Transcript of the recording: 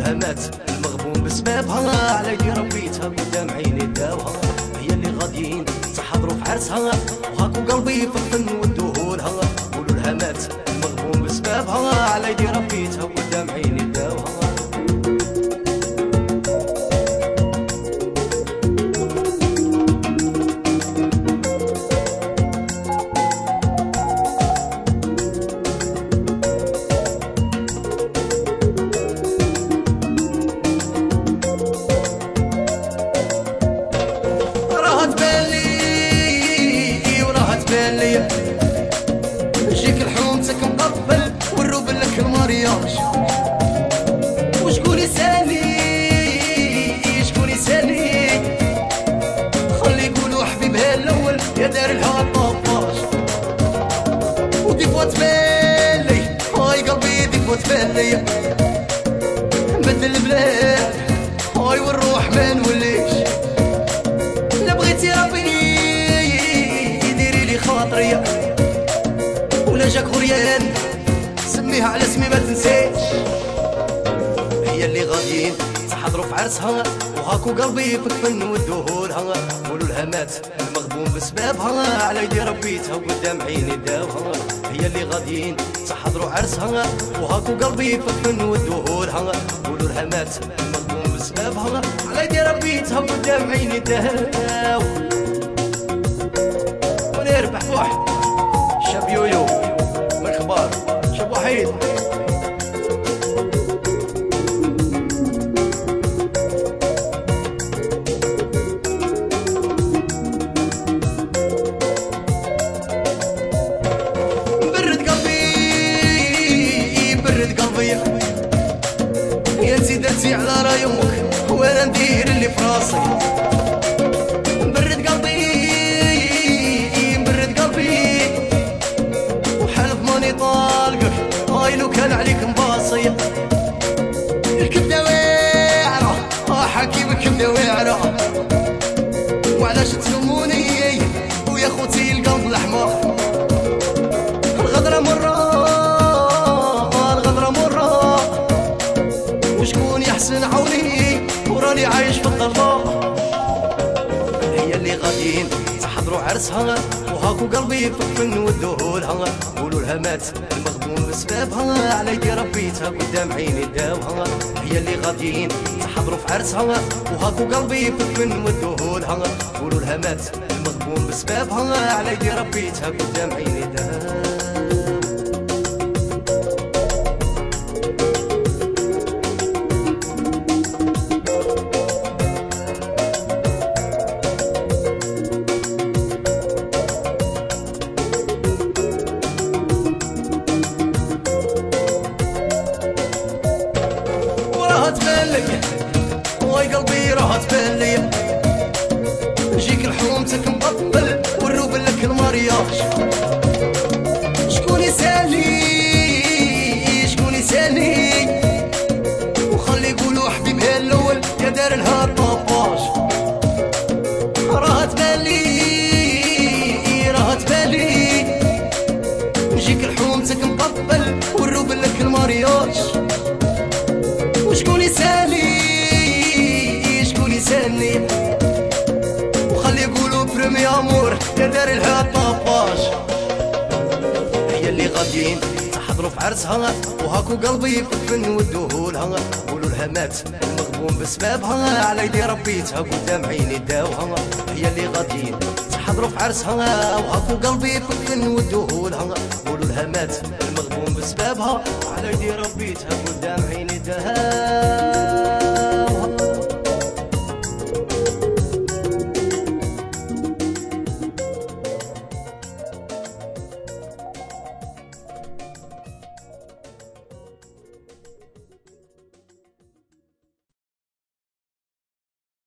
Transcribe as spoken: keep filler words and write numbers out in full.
لها مات المغبون بسبابها، على يدي ربيتها قدام عيني داوها. هي اللي غاديين تحضروا في عرسها، وهاكو قلبي في الفن ودوهولها. قولوا لها مات المغبون بسبابها، على يدي ربيتها قدام عيني داوها. جيك الحومتك مقبل والروب لك المرياج، وشكون يسالي شكون يسالي، خلي يقولوا حبيبها الاول يا دار لها الطفاج. ودي فوت بالي هاي قلبي دي فوت بالي، بدل البلاد هاي والروح ما نوليش. لا بغيتي ربي ديري لي خاطري، ولا جاك غريان سميها على اسمي ما تنسيش. هي اللي غاديين تحضروا في عرسها، وهاكو قلبي في الفن ودوهولها. قولوا لها مات المغبون بسبابها، على يدي ربيتها قدام عيني داوها. هي اللي غاديين تحضروا عرسها، وهاكو قلبي في الفن ودوهولها. قولوا لها مات المغبون بسبابها، على يدي ربيتها قدام عيني داوها. ونربح بوح شاب يويو من الخبار شاب وحيد. برد قلبي برد قلبي يا انتي درتي على راي امك وانا ندير اللي في راسي. برد قلبي برد قلبي وحلف ماني طالقك، هاي لو كان عليك مباصي. الكبده واعره اه حكيم الكبده واعره، وعلاش تلوموني ويا خوتي القلب الاحمر. الغدره مره الغدره مره، وشكون يحسن عوني وراني عايش في الظلمه. هي اللي غاديين تحضروا عرسها، وهاكو قلبي في الفن ودوهولها. قولوا لها مات المغبون بسبابها، على يدي ربيتها قدام عيني داوها. هي اللي غاديين تحضروا في عرسها، وهاكو قلبي في الفن ودوهولها. قولوا لها مات المغبون بسبابها، على يدي ربيتها قدام عيني داوها. تبالي واي قلبي راه تبالي، جيك الحومتك مقبل والروب لك المرياج. شكون يسالي شكون يسالي، وخلي يقولوا حبيبها الاول يا دار لها الطفاج. راه تبالي راه تبالي، جيك الحومتك مقبل والروب لك المرياج. وشكون يسالي شكون يسالي، وخلي يقولوا بريمي امور يا دار لها الطفاج. هي اللي غاديين تحضروا في عرسها، وهاكو قلبي في الفن ودوهولها. قولوا لها مات المغبون بسبابها، على يدي ربيتها قدام عيني داوها. هي اللي غاديين تحضروا في عرسها، وهاكو قلبي في الفن ودوهولها. قولوا لها مات المغبون بسبابها، على يدي ربيتها قدام عيني داوها.